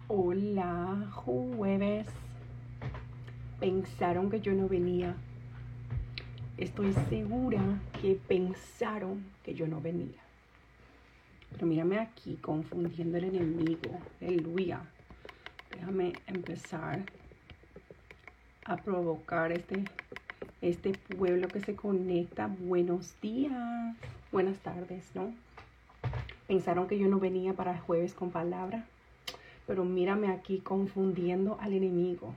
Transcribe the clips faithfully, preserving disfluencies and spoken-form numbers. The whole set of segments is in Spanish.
Hola, jueves. Pensaron que yo no venía. Estoy segura que pensaron que yo no venía. Pero mírame aquí confundiendo al enemigo. Aleluya. Déjame empezar a provocar este, este pueblo que se conecta. Buenos días. Buenas tardes, ¿no? Pensaron que yo no venía para jueves con palabra. Pero mírame aquí confundiendo al enemigo.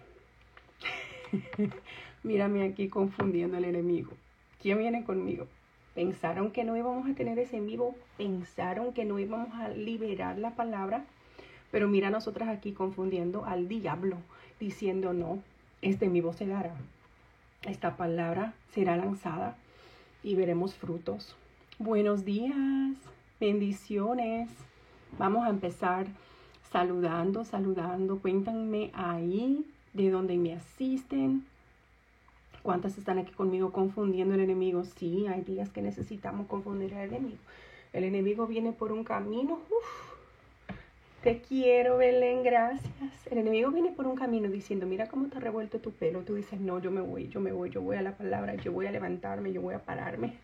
Mírame aquí confundiendo al enemigo. ¿Quién viene conmigo? Pensaron que no íbamos a tener ese en vivo. Pensaron que no íbamos a liberar la palabra. Pero mira nosotras aquí confundiendo al diablo. Diciendo no, este en vivo se dará. Esta palabra será lanzada y veremos frutos. Buenos días. Bendiciones. Vamos a empezar saludando, saludando. Cuéntanme ahí de donde me asisten. ¿Cuántas están aquí conmigo confundiendo al enemigo? Sí, hay días que necesitamos confundir al enemigo. El enemigo viene por un camino. Uf, te quiero, Belén, gracias. El enemigo viene por un camino diciendo, mira cómo te ha revuelto tu pelo. Tú dices, no, yo me voy, yo me voy, yo voy a la palabra, yo voy a levantarme, yo voy a pararme.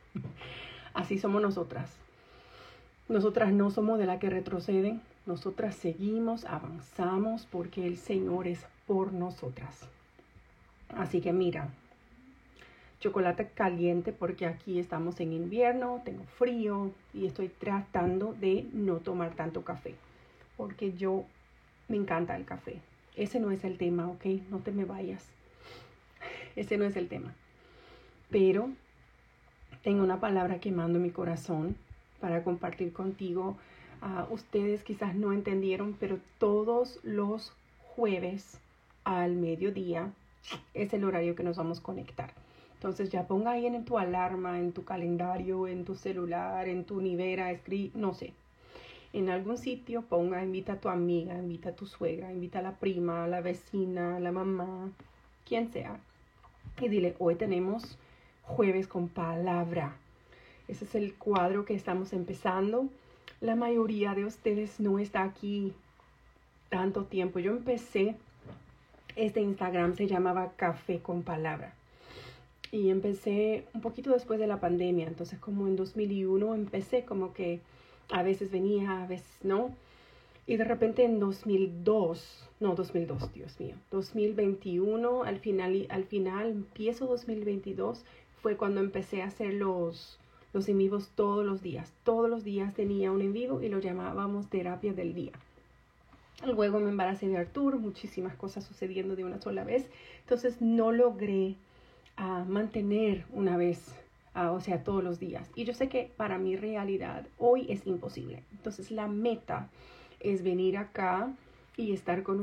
Así somos nosotras. Nosotras no somos de las que retroceden. Nosotras seguimos, avanzamos porque el Señor es por nosotras. Así que mira, chocolate caliente porque aquí estamos en invierno, tengo frío y estoy tratando de no tomar tanto café. Porque yo me encanta el café. Ese no es el tema, ¿ok? No te me vayas. Ese no es el tema. Pero tengo una palabra quemando en mi corazón para compartir contigo. Uh, ustedes quizás no entendieron, pero todos los jueves al mediodía es el horario que nos vamos a conectar. Entonces ya ponga ahí en tu alarma, en tu calendario, en tu celular, en tu nevera, escribe, no sé. En algún sitio ponga, invita a tu amiga, invita a tu suegra, invita a la prima, a la vecina, a la mamá, quien sea. Y dile, hoy tenemos jueves con palabra. Ese es el cuadro que estamos empezando. La mayoría de ustedes no está aquí tanto tiempo. Yo empecé, este Instagram se llamaba Café con Palabra. Y empecé un poquito después de la pandemia. Entonces como en dos mil uno empecé como que a veces venía, a veces no. Y de repente en dos mil dos, no, dos mil dos, Dios mío, dos mil veintiuno, al final, al final, empiezo dos mil veintidós, fue cuando empecé a hacer los, los en vivos todos los días. Todos los días tenía un en vivo y lo llamábamos terapia del día. Luego me embaracé de Arturo, muchísimas cosas sucediendo de una sola vez. Entonces no logré uh, mantener una vez, uh, o sea, todos los días. Y yo sé que para mi realidad hoy es imposible. Entonces la meta es venir acá y estar con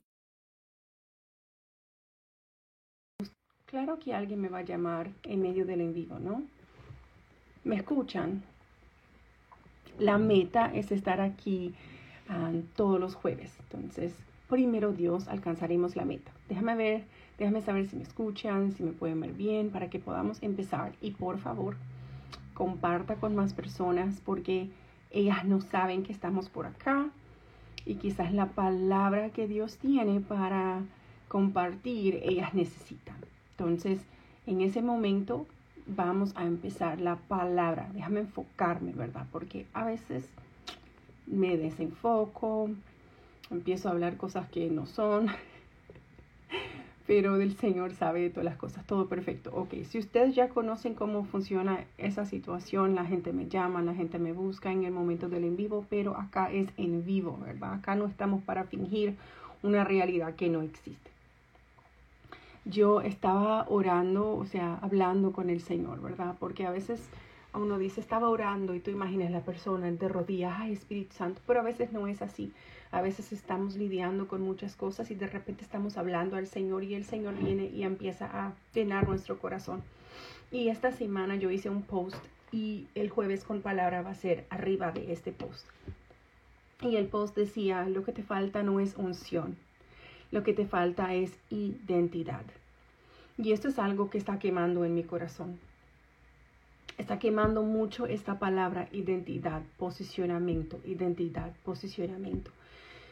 ustedes. Claro que alguien me va a llamar en medio del en vivo, ¿no? ¿Me escuchan? La meta es estar aquí um, todos los jueves. Entonces, primero Dios, alcanzaremos la meta. Déjame ver, déjame saber si me escuchan, si me pueden ver bien, para que podamos empezar. Y por favor, comparta con más personas porque ellas no saben que estamos por acá. Y quizás la palabra que Dios tiene para compartir, ellas necesitan. Entonces, en ese momento vamos a empezar la palabra. Déjame enfocarme, ¿verdad? Porque a veces me desenfoco, empiezo a hablar cosas que no son. Pero el Señor sabe de todas las cosas, todo perfecto. Ok, si ustedes ya conocen cómo funciona esa situación, la gente me llama, la gente me busca en el momento del en vivo, pero acá es en vivo, ¿verdad? Acá no estamos para fingir una realidad que no existe. Yo estaba orando, o sea, hablando con el Señor, ¿verdad? Porque a veces uno dice, estaba orando y tú imaginas la persona de rodillas, ay, Espíritu Santo, pero a veces no es así. A veces estamos lidiando con muchas cosas y de repente estamos hablando al Señor y el Señor viene y empieza a llenar nuestro corazón. Y esta semana yo hice un post y el jueves con palabra va a ser arriba de este post. Y el post decía, lo que te falta no es unción, lo que te falta es identidad. Y esto es algo que está quemando en mi corazón. Está quemando mucho esta palabra identidad, posicionamiento, identidad, posicionamiento.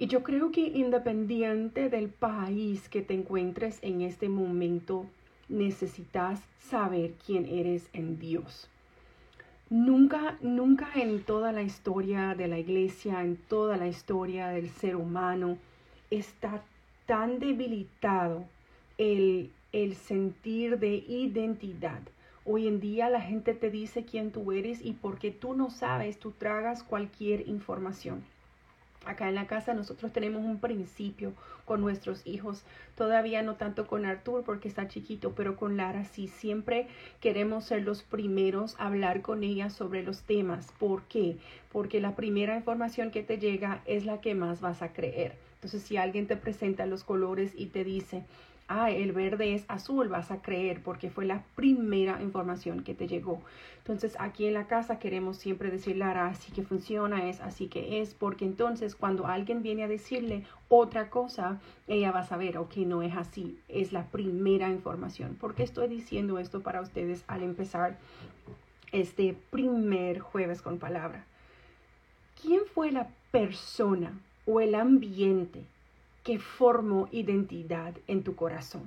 Y yo creo que independiente del país que te encuentres en este momento, necesitas saber quién eres en Dios. Nunca, nunca en toda la historia de la iglesia, en toda la historia del ser humano, está tan debilitado el, el sentir de identidad. Hoy en día la gente te dice quién tú eres y porque tú no sabes, tú tragas cualquier información. Acá en la casa nosotros tenemos un principio con nuestros hijos, todavía no tanto con Artur porque está chiquito, pero con Lara sí, siempre queremos ser los primeros a hablar con ella sobre los temas. ¿Por qué? Porque la primera información que te llega es la que más vas a creer. Entonces, si alguien te presenta los colores y te dice, ah, el verde es azul, vas a creer porque fue la primera información que te llegó. Entonces, aquí en la casa queremos siempre decir, Lara, así que funciona, es así que es, porque entonces cuando alguien viene a decirle otra cosa, ella va a saber, ok, no es así, es la primera información. ¿Por qué estoy diciendo esto para ustedes al empezar este primer jueves con palabra? ¿Quién fue la persona o el ambiente que formó identidad en tu corazón?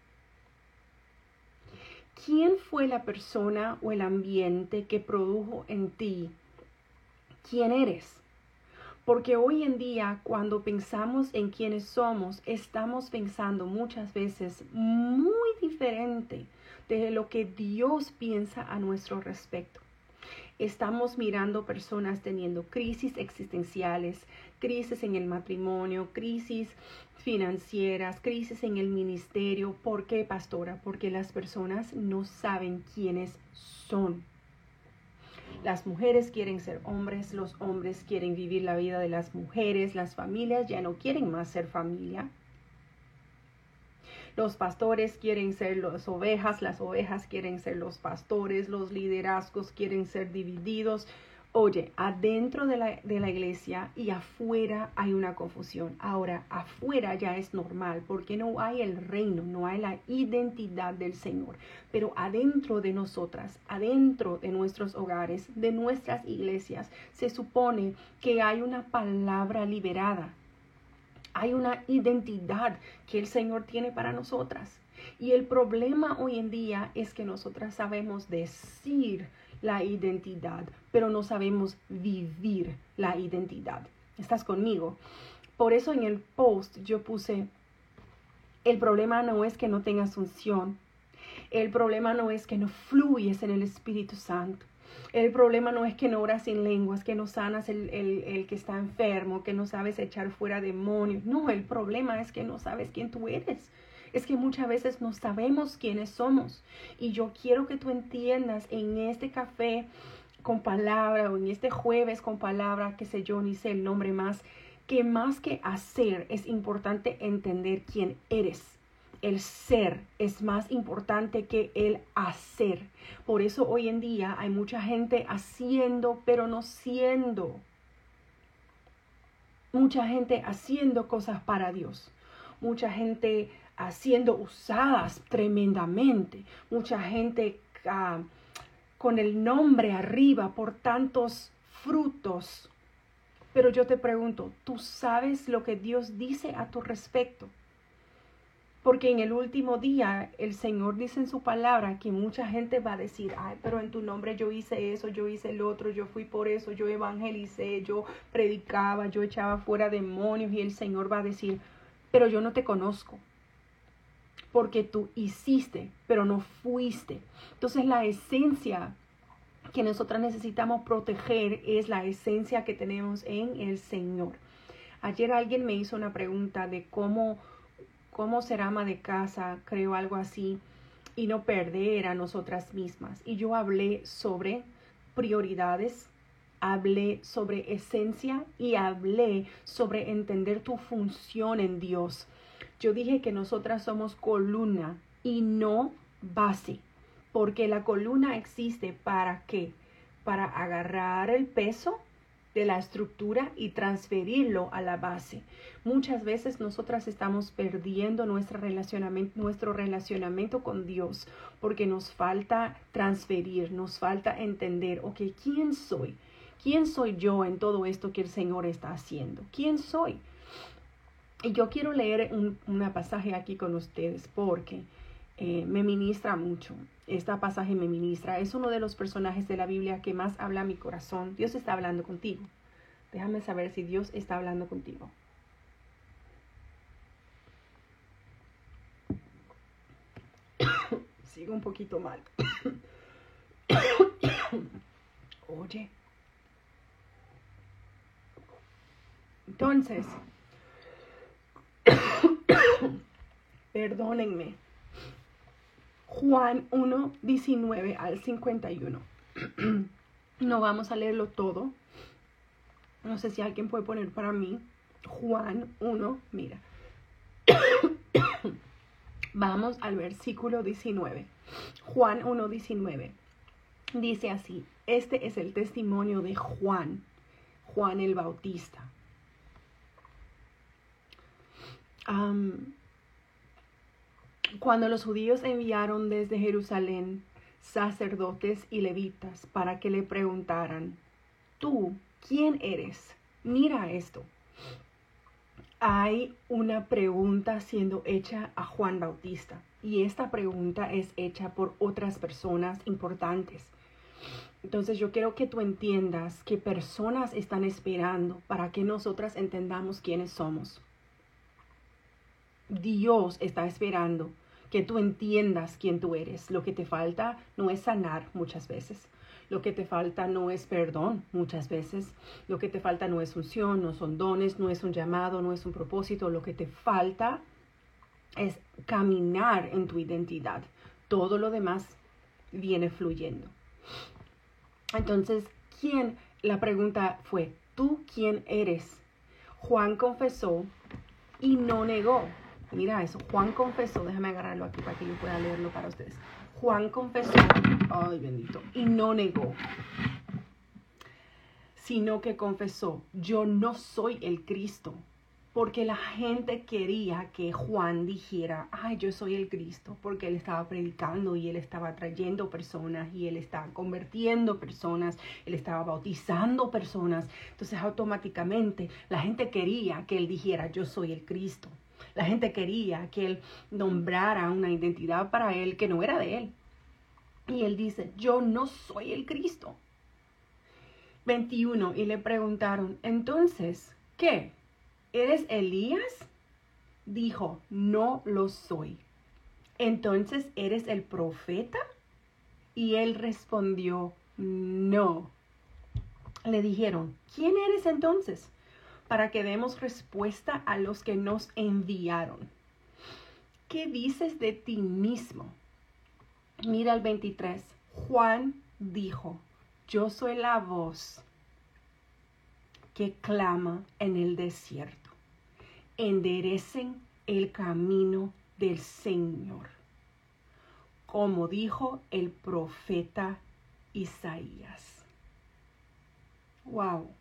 ¿Quién fue la persona o el ambiente que produjo en ti quién eres? Porque hoy en día, cuando pensamos en quiénes somos, estamos pensando muchas veces muy diferente de lo que Dios piensa a nuestro respecto. Estamos mirando personas teniendo crisis existenciales, crisis en el matrimonio, crisis financieras, crisis en el ministerio. ¿Por qué, pastora? Porque las personas no saben quiénes son. Las mujeres quieren ser hombres, los hombres quieren vivir la vida de las mujeres, las familias ya no quieren más ser familia. Los pastores quieren ser las ovejas, las ovejas quieren ser los pastores, los liderazgos quieren ser divididos. Oye, adentro de la, de la iglesia y afuera hay una confusión. Ahora, afuera ya es normal porque no hay el reino, no hay la identidad del Señor. Pero adentro de nosotras, adentro de nuestros hogares, de nuestras iglesias, se supone que hay una palabra liberada. Hay una identidad que el Señor tiene para nosotras. Y el problema hoy en día es que nosotras sabemos decir la identidad, pero no sabemos vivir la identidad. ¿Estás conmigo? Por eso en el post yo puse, el problema no es que no tengas unción. El problema no es que no fluyes en el Espíritu Santo. El problema no es que no oras en lenguas, que no sanas el, el, el que está enfermo, que no sabes echar fuera demonios. No, el problema es que no sabes quién tú eres. Es que muchas veces no sabemos quiénes somos. Y yo quiero que tú entiendas en este café con palabra o en este jueves con palabra, qué sé yo, ni sé el nombre más, que más que hacer es importante entender quién eres. El ser es más importante que el hacer. Por eso hoy en día hay mucha gente haciendo, pero no siendo. Mucha gente haciendo cosas para Dios. Mucha gente siendo usadas tremendamente. Mucha gente uh, con el nombre arriba por tantos frutos. Pero yo te pregunto, ¿tú sabes lo que Dios dice a tu respecto? Porque en el último día el Señor dice en su palabra que mucha gente va a decir, ay, pero en tu nombre yo hice eso, yo hice el otro, yo fui por eso, yo evangelicé, yo predicaba, yo echaba fuera demonios. Y el Señor va a decir, pero yo no te conozco. Porque tú hiciste, pero no fuiste. Entonces la esencia que nosotras necesitamos proteger es la esencia que tenemos en el Señor. Ayer alguien me hizo una pregunta de cómo... cómo ser ama de casa, creo algo así, y no perder a nosotras mismas. Y yo hablé sobre prioridades, hablé sobre esencia y hablé sobre entender tu función en Dios. Yo dije que nosotras somos columna y no base, porque la columna existe ¿para qué? Para agarrar el peso de la estructura y transferirlo a la base. Muchas veces nosotras estamos perdiendo nuestro relacionamiento, nuestro relacionamiento con Dios porque nos falta transferir, nos falta entender, ok, ¿quién soy? ¿Quién soy yo en todo esto que el Señor está haciendo? ¿Quién soy? Y yo quiero leer un una pasaje aquí con ustedes porque eh, me ministra mucho. Este pasaje me ministra. Es uno de los personajes de la Biblia que más habla a mi corazón. Dios está hablando contigo. Déjame saber si Dios está hablando contigo. Sigo un poquito mal. Oye. Entonces, perdónenme. Juan uno, diecinueve al cincuenta y uno. No vamos a leerlo todo. No sé si alguien puede poner para mí. Juan uno, mira. Vamos al versículo diecinueve. Juan uno, diecinueve. Dice así: este es el testimonio de Juan, Juan el Bautista. Um, cuando los judíos enviaron desde Jerusalén sacerdotes y levitas para que le preguntaran: ¿tú quién eres? Mira esto. Hay una pregunta siendo hecha a Juan Bautista, y esta pregunta es hecha por otras personas importantes. Entonces yo quiero que tú entiendas que personas están esperando para que nosotras entendamos quiénes somos. Dios está esperando que tú entiendas quién tú eres. Lo que te falta no es sanar muchas veces. Lo que te falta no es perdón muchas veces. Lo que te falta no es unción, no son dones, no es un llamado, no es un propósito. Lo que te falta es caminar en tu identidad. Todo lo demás viene fluyendo. Entonces, ¿quién? La pregunta fue: ¿tú quién eres? Juan confesó y no negó. Mira eso, Juan confesó, déjame agarrarlo aquí para que yo pueda leerlo para ustedes. Juan confesó, ay bendito, y no negó, sino que confesó: yo no soy el Cristo, porque la gente quería que Juan dijera: ay, yo soy el Cristo, porque él estaba predicando y él estaba trayendo personas y él estaba convirtiendo personas, él estaba bautizando personas. Entonces automáticamente la gente quería que él dijera: yo soy el Cristo. La gente quería que él nombrara una identidad para él que no era de él. Y él dice: yo no soy el Cristo. veintiuno. Y le preguntaron: entonces, ¿qué? ¿Eres Elías? Dijo: no lo soy. Entonces, ¿eres el profeta? Y él respondió: no. Le dijeron: ¿quién eres entonces? Para que demos respuesta a los que nos enviaron. ¿Qué dices de ti mismo? Mira el veintitrés. Juan dijo: yo soy la voz que clama en el desierto: enderecen el camino del Señor, como dijo el profeta Isaías. Wow.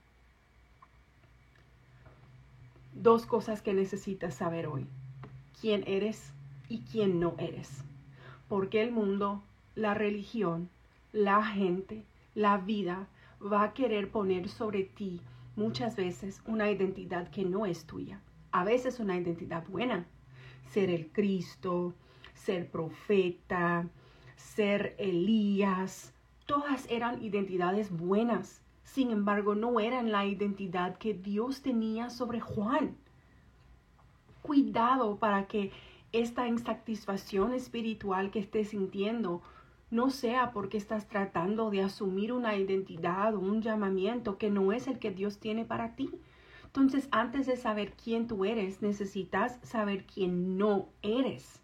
Dos cosas que necesitas saber hoy: quién eres y quién no eres. Porque el mundo, la religión, la gente, la vida va a querer poner sobre ti muchas veces una identidad que no es tuya. A veces una identidad buena: ser el Cristo, ser profeta, ser Elías. Todas eran identidades buenas. Sin embargo, no eran la identidad que Dios tenía sobre Juan. Cuidado para que esta insatisfacción espiritual que estés sintiendo no sea porque estás tratando de asumir una identidad o un llamamiento que no es el que Dios tiene para ti. Entonces, antes de saber quién tú eres, necesitas saber quién no eres.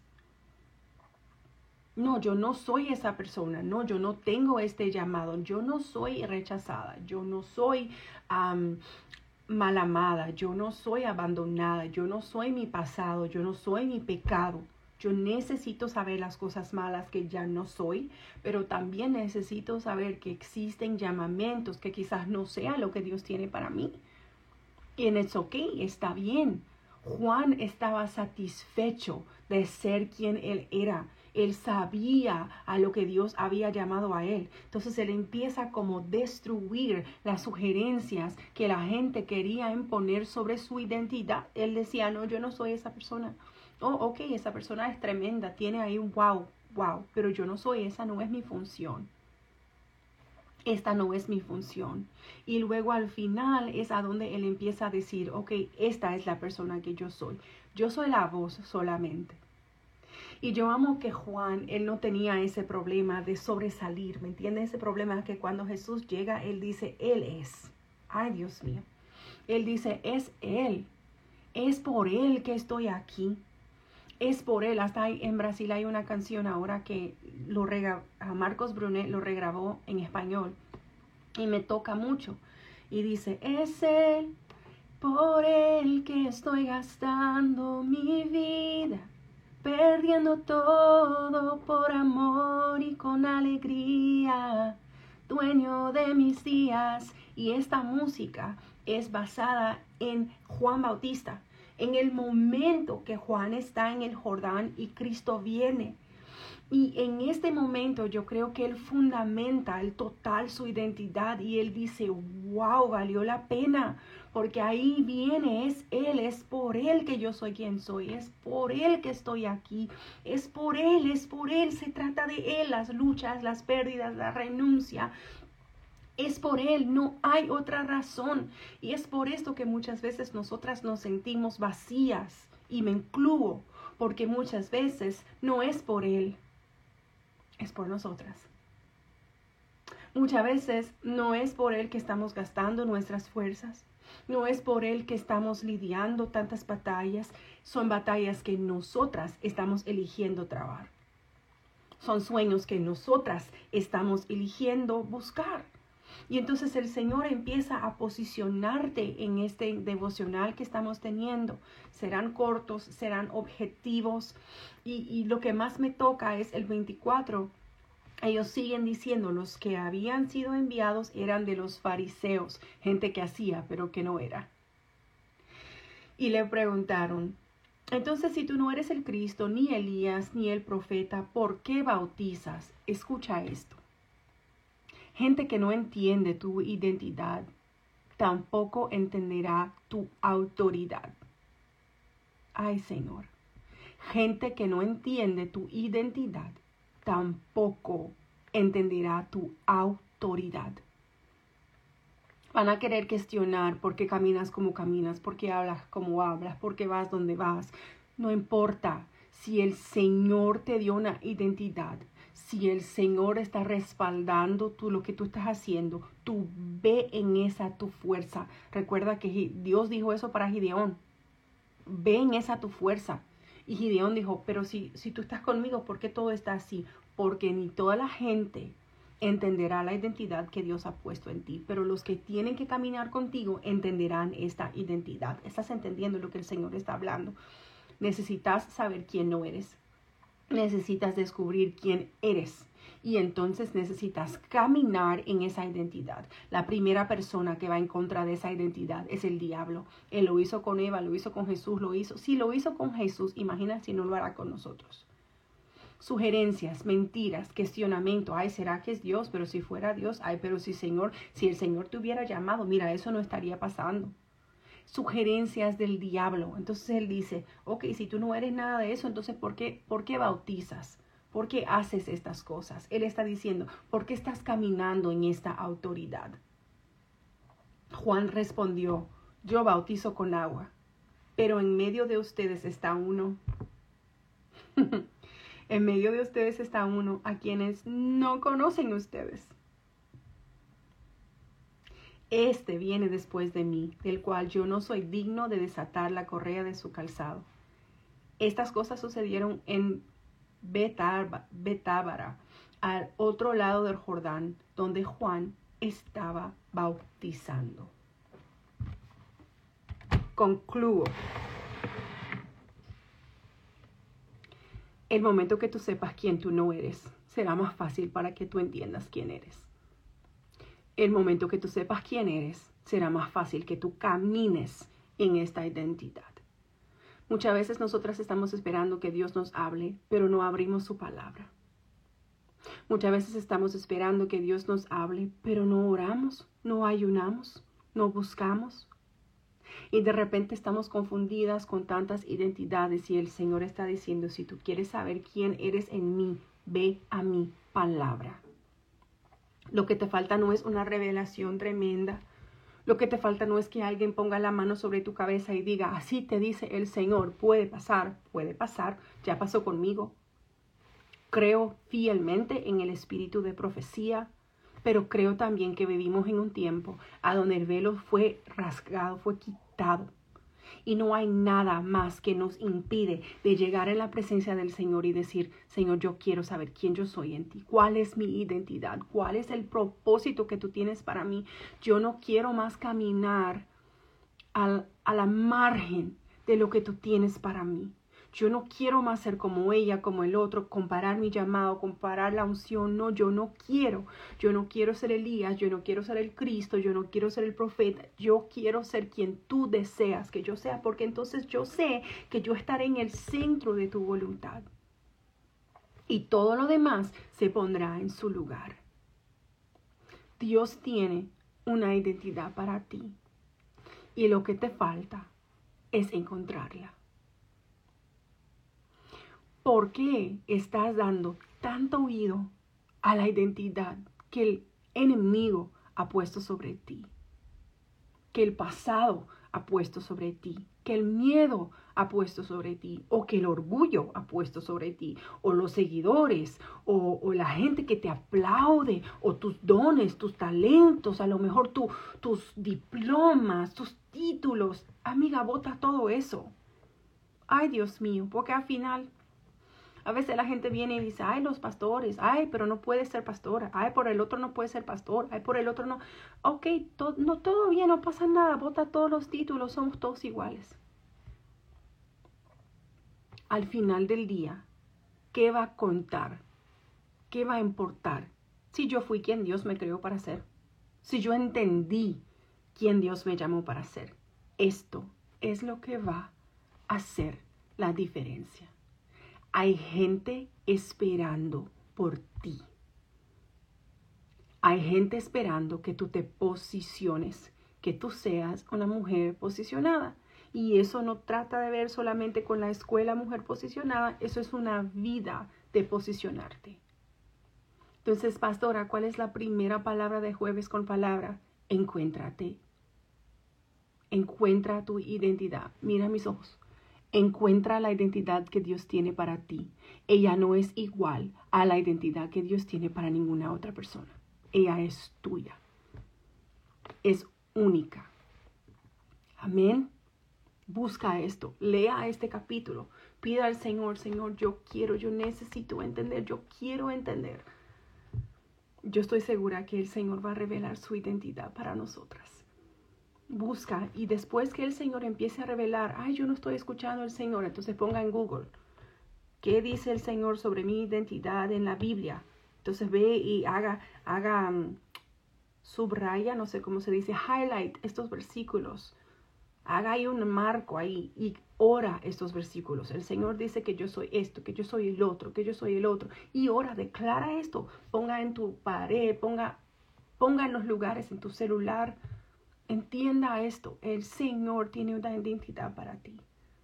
No, yo no soy esa persona. No, yo no tengo este llamado. Yo no soy rechazada. Yo no soy um, mal amada. Yo no soy abandonada. Yo no soy mi pasado. Yo no soy mi pecado. Yo necesito saber las cosas malas que ya no soy, pero también necesito saber que existen llamamientos que quizás no sea lo que Dios tiene para mí. Y en it's okay, está bien. Juan estaba satisfecho de ser quien él era. Él sabía a lo que Dios había llamado a él. Entonces él empieza como destruir las sugerencias que la gente quería imponer sobre su identidad. Él decía, no, yo no soy esa persona. Oh, ok, esa persona es tremenda, tiene ahí un wow, wow, pero yo no soy esa, no es mi función. Esta no es mi función. Y luego al final es a donde él empieza a decir, ok, esta es la persona que yo soy. Yo soy la voz solamente. Y yo amo que Juan, él no tenía ese problema de sobresalir, ¿me entiendes? Ese problema que cuando Jesús llega, él dice, él es. Ay, Dios mío. Él dice, es él. Es por él que estoy aquí. Es por él. Hasta hay, en Brasil hay una canción ahora que lo rega, Marcos Brunet lo regrabó en español y me toca mucho. Y dice, es él, por él que estoy gastando mi vida, perdiendo todo por amor y con alegría, dueño de mis días. Y esta música es basada en Juan Bautista. En el momento que Juan está en el Jordán y Cristo viene. Y en este momento yo creo que él fundamenta el total su identidad y él dice, wow, valió la pena. Porque ahí viene, es él, es por él que yo soy quien soy, es por él que estoy aquí, es por él, es por él, se trata de él, las luchas, las pérdidas, la renuncia. Es por él, no hay otra razón. Y es por esto que muchas veces nosotras nos sentimos vacías. Y me incluyo, porque muchas veces no es por él, es por nosotras. Muchas veces no es por él que estamos gastando nuestras fuerzas. No es por él que estamos lidiando tantas batallas. Son batallas que nosotras estamos eligiendo trabar. Son sueños que nosotras estamos eligiendo buscar. Y entonces el Señor empieza a posicionarte en este devocional que estamos teniendo. Serán cortos, serán objetivos. Y, y lo que más me toca es el veinticuatro. Ellos siguen diciendo, los que habían sido enviados eran de los fariseos, gente que hacía, pero que no era. Y le preguntaron, entonces si tú no eres el Cristo, ni Elías, ni el profeta, ¿por qué bautizas? Escucha esto. Gente que no entiende tu identidad, tampoco entenderá tu autoridad. Ay, Señor. Gente que no entiende tu identidad, tampoco entenderá tu autoridad. Van a querer cuestionar por qué caminas como caminas, por qué hablas como hablas, por qué vas donde vas. No importa. Si el Señor te dio una identidad, si el Señor está respaldando tú, lo que tú estás haciendo, tú ve en esa tu fuerza. Recuerda que Dios dijo eso para Gideón. Ve en esa tu fuerza. Y Gideón dijo, pero si, si tú estás conmigo, ¿por qué todo está así? Porque ni toda la gente entenderá la identidad que Dios ha puesto en ti. Pero los que tienen que caminar contigo entenderán esta identidad. ¿Estás entendiendo lo que el Señor está hablando? Necesitas saber quién no eres. Necesitas descubrir quién eres. Y entonces necesitas caminar en esa identidad. La primera persona que va en contra de esa identidad es el diablo. Él lo hizo con Eva, lo hizo con Jesús, lo hizo. Si lo hizo con Jesús, imagina si no lo hará con nosotros. Sugerencias, mentiras, cuestionamiento. Ay, ¿será que es Dios? Pero si fuera Dios, ay, pero si Señor, si el Señor te hubiera llamado, mira, eso no estaría pasando. Sugerencias del diablo. Entonces él dice, ok, si tú no eres nada de eso, entonces ¿por qué, por qué bautizas? ¿Por qué haces estas cosas? Él está diciendo, ¿por qué estás caminando en esta autoridad? Juan respondió, yo bautizo con agua, pero en medio de ustedes está uno. En medio de ustedes está uno a quienes no conocen ustedes. Este viene después de mí, del cual yo no soy digno de desatar la correa de su calzado. Estas cosas sucedieron en Betábara, al otro lado del Jordán, donde Juan estaba bautizando. Concluyo. El momento que tú sepas quién tú no eres, será más fácil para que tú entiendas quién eres. El momento que tú sepas quién eres, será más fácil que tú camines en esta identidad. Muchas veces nosotras estamos esperando que Dios nos hable, pero no abrimos su palabra. Muchas veces estamos esperando que Dios nos hable, pero no oramos, no ayunamos, no buscamos. Y de repente estamos confundidas con tantas identidades y el Señor está diciendo, si tú quieres saber quién eres en mí, ve a mi palabra. Lo que te falta no es una revelación tremenda. Lo que te falta no es que alguien ponga la mano sobre tu cabeza y diga, así te dice el Señor, puede pasar, puede pasar, ya pasó conmigo. Creo fielmente en el espíritu de profecía, pero creo también que vivimos en un tiempo a donde el velo fue rasgado, fue quitado. Y no hay nada más que nos impide de llegar en la presencia del Señor y decir, Señor, yo quiero saber quién yo soy en ti, cuál es mi identidad, cuál es el propósito que tú tienes para mí. Yo no quiero más caminar al, a la margen de lo que tú tienes para mí. Yo no quiero más ser como ella, como el otro, comparar mi llamado, comparar la unción. No, yo no quiero. Yo no quiero ser Elías, yo no quiero ser el Cristo, yo no quiero ser el profeta. Yo quiero ser quien tú deseas que yo sea, porque entonces yo sé que yo estaré en el centro de tu voluntad. Y todo lo demás se pondrá en su lugar. Dios tiene una identidad para ti. Y lo que te falta es encontrarla. ¿Por qué estás dando tanto oído a la identidad que el enemigo ha puesto sobre ti? Que el pasado ha puesto sobre ti, que el miedo ha puesto sobre ti, o que el orgullo ha puesto sobre ti, o los seguidores, o, o la gente que te aplaude, o tus dones, tus talentos, a lo mejor tu, tus diplomas, tus títulos. Amiga, bota todo eso. Ay, Dios mío, porque al final... A veces la gente viene y dice, ay, los pastores, ay, pero no puede ser pastora, ay, por el otro no puede ser pastor, ay, por el otro no. Ok, to no, todo bien, no pasa nada, bota todos los títulos, somos todos iguales. Al final del día, ¿qué va a contar? ¿Qué va a importar? Si yo fui quien Dios me creó para ser, si yo entendí quién Dios me llamó para ser. Esto es lo que va a hacer la diferencia. Hay gente esperando por ti. Hay gente esperando que tú te posiciones, que tú seas una mujer posicionada. Y eso no trata de ver solamente con la escuela mujer posicionada, eso es una vida de posicionarte. Entonces, pastora, ¿cuál es la primera palabra de Jueves con Palabra? Encuéntrate. Encuentra tu identidad. Mira mis ojos. Encuentra la identidad que Dios tiene para ti. Ella no es igual a la identidad que Dios tiene para ninguna otra persona. Ella es tuya. Es única. Amén. Busca esto. Lea este capítulo. Pida al Señor, Señor, yo quiero, yo necesito entender, yo quiero entender. Yo estoy segura que el Señor va a revelar su identidad para nosotras. Busca y después que el Señor empiece a revelar, ay, yo no estoy escuchando al Señor, entonces ponga en Google, ¿qué dice el Señor sobre mi identidad en la Biblia? Entonces ve y haga, haga um, subraya, no sé cómo se dice, highlight estos versículos. Haga ahí un marco ahí y ora estos versículos. El Señor dice que yo soy esto, que yo soy el otro, que yo soy el otro. Y ora, declara esto. Ponga en tu pared, ponga, ponga en los lugares, en tu celular. Entienda esto, el Señor tiene una identidad para ti.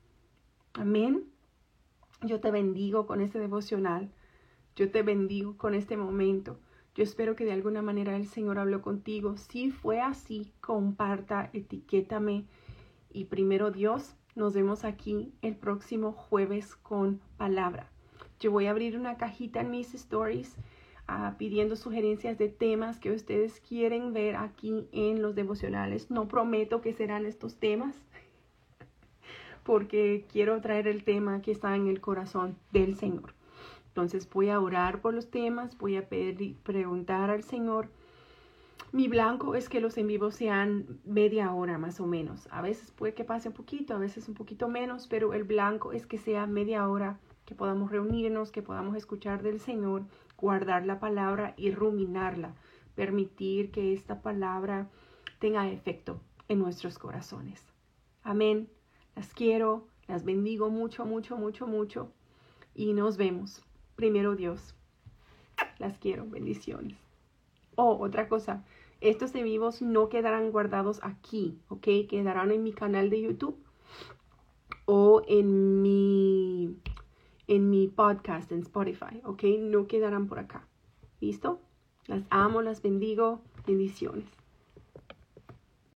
Amén. Yo te bendigo con este devocional. Yo te bendigo con este momento. Yo espero que de alguna manera el Señor habló contigo. Si fue así, comparta, etiquétame. Y primero Dios, nos vemos aquí el próximo jueves con palabra. Yo voy a abrir una cajita en mis stories. Uh, pidiendo sugerencias de temas que ustedes quieren ver aquí en los devocionales. No prometo que serán estos temas, porque quiero traer el tema que está en el corazón del Señor. Entonces voy a orar por los temas, voy a pedir, preguntar al Señor. Mi blanco es que los en vivo sean media hora más o menos. A veces puede que pase un poquito, a veces un poquito menos, pero el blanco es que sea media hora, que podamos reunirnos, que podamos escuchar del Señor, guardar la palabra y ruminarla, permitir que esta palabra tenga efecto en nuestros corazones. Amén. Las quiero, Las bendigo mucho, mucho, mucho, mucho. Y nos vemos. Primero Dios. Las quiero. Bendiciones. Oh, otra cosa. Estos en vivos no quedarán guardados aquí, ¿ok? Quedarán en mi canal de YouTube o en mi, en mi podcast en Spotify, ¿ok? No quedarán por acá. ¿Listo? Las amo, las bendigo. Bendiciones.